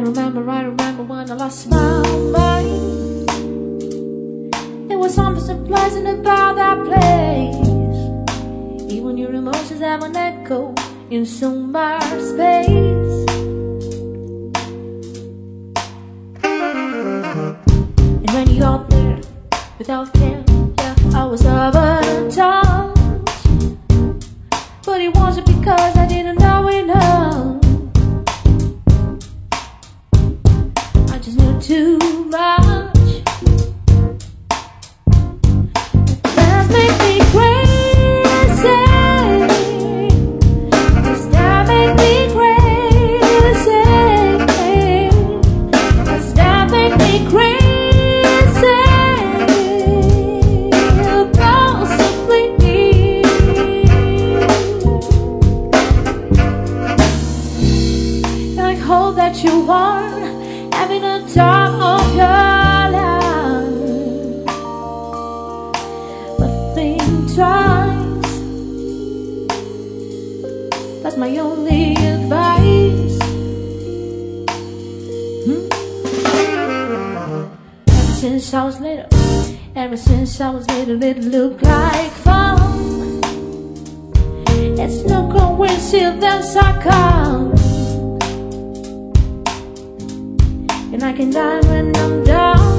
I remember when I lost my mind. There was something so pleasant about that place. Even your emotions have an echo in so much space. And when you're there without care, yeah, I was stubborn and touch. But it wasn't because I didn't know enough. I just knew too much. That made me crazy. Does that make me crazy? Does that make me crazy? Possibly. I hope that you are having a time of your life, but think twice. That's my only advice. Ever since I was little, it looked like fun. It's no coincidence I come. And I can die when I'm done.